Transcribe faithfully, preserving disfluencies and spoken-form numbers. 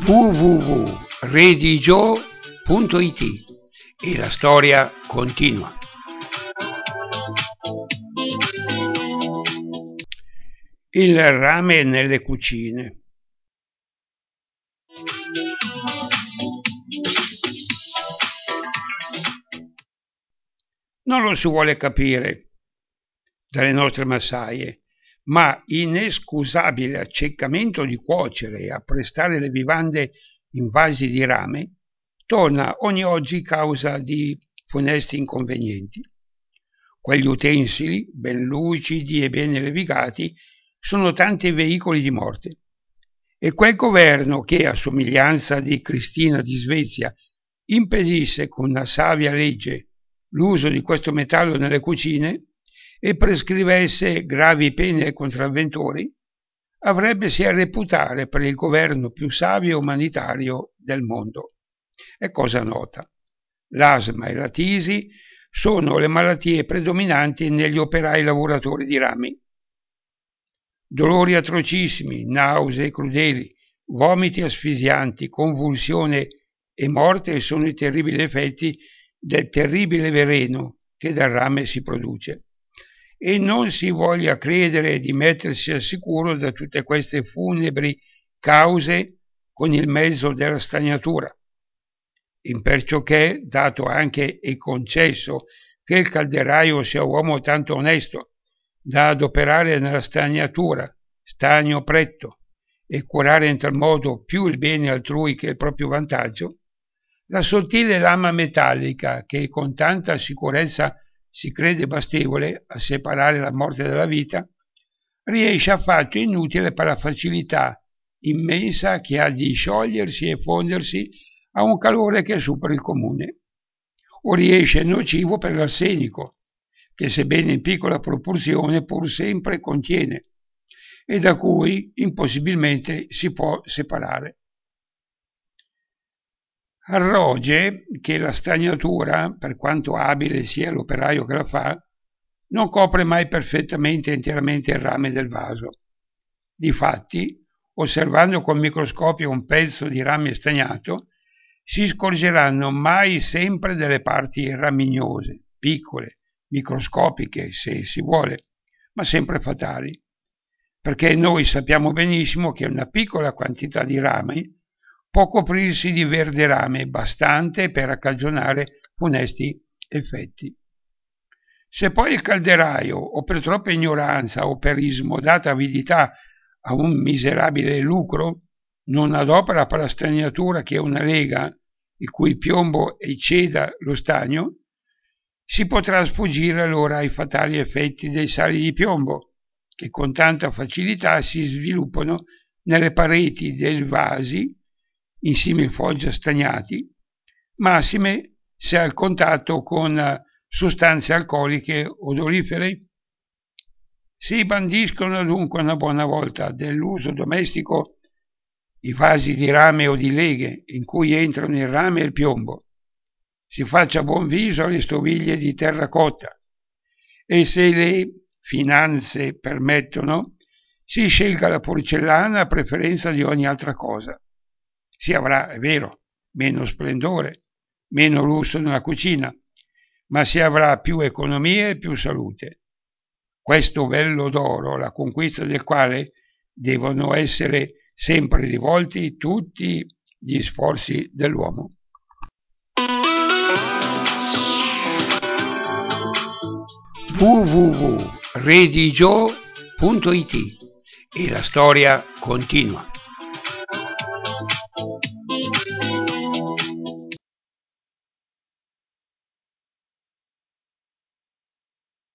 w w w punto redigio punto it e la storia continua. Il rame nelle cucine. Non lo si vuole capire dalle nostre massaie, ma inescusabile acceccamento di cuocere e apprestare le vivande in vasi di rame torna ogni oggi causa di funesti inconvenienti. Quegli utensili, ben lucidi e ben levigati, sono tanti veicoli di morte. E quel governo che, a somiglianza di Cristina di Svezia, impedisse con una savia legge l'uso di questo metallo nelle cucine e prescrivesse gravi pene ai contravventori, avrebbesi a reputare per il governo più savio e umanitario del mondo. È cosa nota. L'asma e la tisi sono le malattie predominanti negli operai lavoratori di rami. Dolori atrocissimi, nausee crudeli, vomiti asfisianti, convulsione e morte sono i terribili effetti del terribile veleno che dal rame si produce. E non si voglia credere di mettersi al sicuro da tutte queste funebri cause con il mezzo della stagnatura. Imperciò che, dato anche e concesso che il calderaio sia uomo tanto onesto da adoperare nella stagnatura stagno pretto e curare in tal modo più il bene altrui che il proprio vantaggio, la sottile lama metallica che con tanta sicurezza si crede bastevole a separare la morte dalla vita, riesce affatto inutile per la facilità immensa che ha di sciogliersi e fondersi a un calore che supera il comune, o riesce nocivo per l'arsenico, che sebbene in piccola proporzione pur sempre contiene, e da cui impossibilmente si può separare. Arroge che la stagnatura, per quanto abile sia l'operaio che la fa, non copre mai perfettamente e interamente il rame del vaso. Difatti, osservando col microscopio un pezzo di rame stagnato, si scorgeranno mai sempre delle parti ramignose, piccole, microscopiche se si vuole, ma sempre fatali, perché noi sappiamo benissimo che una piccola quantità di rami può coprirsi di verde rame bastante per cagionare funesti effetti. Se poi il calderaio, o per troppa ignoranza o per ismodata avidità a un miserabile lucro, non adopera per la stagnatura che è una lega, il cui piombo ecceda lo stagno, si potrà sfuggire allora ai fatali effetti dei sali di piombo, che con tanta facilità si sviluppano nelle pareti dei vasi in similfoggia stagnati, massime se al contatto con sostanze alcoliche odorifere. Si bandiscono dunque una buona volta dell'uso domestico i vasi di rame o di leghe in cui entrano il rame e il piombo. Si faccia buon viso alle stoviglie di terracotta e, se le finanze permettono, si scelga la porcellana a preferenza di ogni altra cosa. Si avrà, è vero, meno splendore, meno lusso nella cucina, ma si avrà più economia e più salute. Questo vello d'oro, la conquista del quale devono essere sempre rivolti tutti gli sforzi dell'uomo. w w w punto redigio punto it e la storia continua.